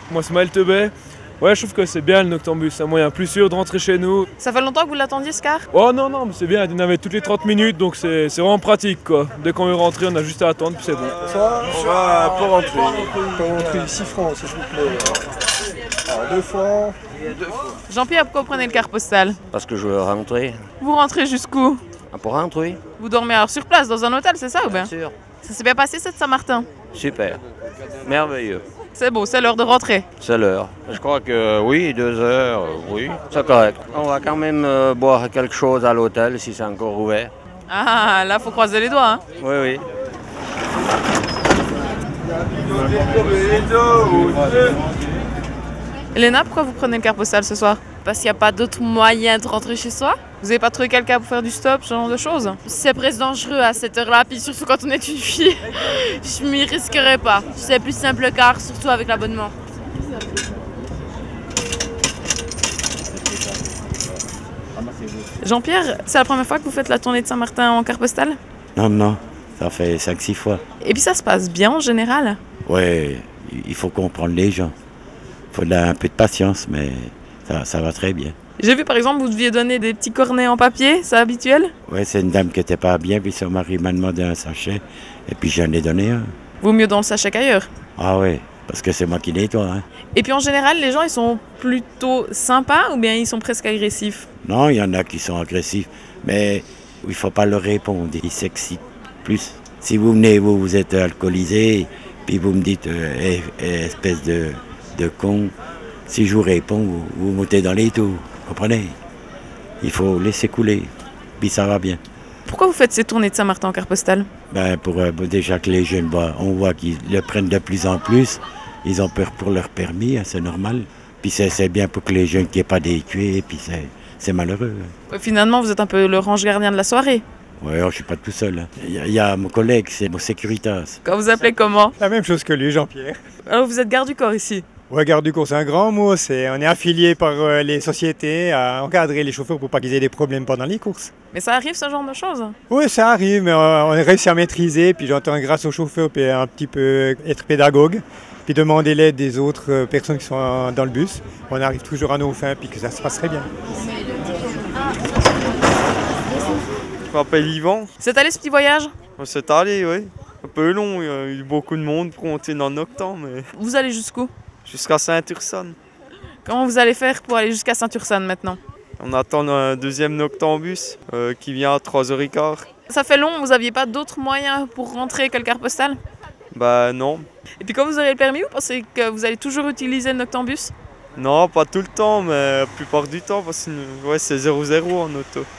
Moi, c'est Maël Tebet. Ouais, je trouve que c'est bien le Noctambus, c'est un moyen plus sûr de rentrer chez nous. Ça fait longtemps que vous l'attendiez ce car? Oh non, non, mais c'est bien, il y a des navettes toutes les 30 minutes, donc c'est vraiment pratique quoi. Dès qu'on veut rentrer, on a juste à attendre, puis c'est bon. On va pour rentrer 6 francs s'il vous plaît. Alors 2 francs. Jean-Pierre, pourquoi vous prenez le car postal? Parce que je veux rentrer. Vous rentrez jusqu'où? Pour rentrer, Vous dormez alors sur place dans un hôtel, c'est ça ou bien? bien sûr. Ça s'est bien passé cette Saint-Martin? Super. Merveilleux. C'est beau, c'est l'heure de rentrer. C'est l'heure. Je crois que oui, 2 heures, oui, c'est correct. On va quand même boire quelque chose à l'hôtel si c'est encore ouvert. Ah, là, faut croiser les doigts. Hein. Oui, oui. Elena, pourquoi vous prenez le car postal ce soir? Parce qu'il n'y a pas d'autre moyen de rentrer chez soi. Vous n'avez pas trouvé quelqu'un pour faire du stop, ce genre de choses? C'est presque dangereux à cette heure-là, puis surtout quand on est une fille, je m'y risquerais pas. C'est plus simple le car, surtout avec l'abonnement. Jean-Pierre, c'est la première fois que vous faites la tournée de Saint-Martin en car postal? Non, ça fait 5-6 fois. Et puis ça se passe bien en général? Ouais, il faut comprendre les gens. Il faut un peu de patience, mais ça va très bien. J'ai vu par exemple, vous deviez donner des petits cornets en papier, c'est habituel? Ouais, c'est une dame qui n'était pas bien, puis son mari m'a demandé un sachet, et puis j'en ai donné un. Vaut mieux dans le sachet qu'ailleurs. Ah ouais, parce que c'est moi qui nettoie. Hein. Et puis en général, les gens ils sont plutôt sympas ou bien ils sont presque agressifs? Non, il y en a qui sont agressifs, mais il ne faut pas leur répondre, ils s'excitent plus. Si vous venez, vous êtes alcoolisé, puis vous me dites espèce de con, si je vous réponds, vous montez dans les tours, comprenez? Il faut laisser couler, puis ça va bien. Pourquoi vous faites ces tournées de Saint-Martin en car postal? Pour déjà que les jeunes, on voit qu'ils le prennent de plus en plus, ils ont peur pour leur permis, hein, c'est normal. Puis c'est bien pour que les jeunes qui n'aient pas d'écuyer, et puis c'est malheureux. Hein. Finalement, vous êtes un peu le range gardien de la soirée. Oui, je ne suis pas tout seul. Hein. Il y a mon collègue, c'est mon Securitas. Quand vous appelez comment? La même chose que lui, Jean-Pierre. Alors vous êtes garde du corps ici? Ouais, garde du corps, c'est un grand mot. On est affilié par les sociétés à encadrer les chauffeurs pour pas qu'ils aient des problèmes pendant les courses. Mais ça arrive ce genre de choses? Oui, ça arrive, mais on a réussi à maîtriser. Puis j'entends grâce aux chauffeurs, puis un petit peu être pédagogue, puis demander l'aide des autres personnes qui sont dans le bus. On arrive toujours à nos fins, puis que ça se passerait bien. Je m'appelle Yvan. C'est allé ce petit voyage? C'est allé, oui. Un peu long, il y a eu beaucoup de monde pour monter dans Noctam, mais Vous allez jusqu'où? jusqu'à Saint-Ursanne. Comment vous allez faire pour aller jusqu'à Saint-Ursanne maintenant? On attend un deuxième Noctambus qui vient à 3h15. Ça fait long, vous n'aviez pas d'autres moyens pour rentrer que le car postal? Bah non. Et puis quand vous aurez le permis, vous pensez que vous allez toujours utiliser le Noctambus? Non, pas tout le temps, mais la plupart du temps, parce que ouais, c'est 0-0 en auto.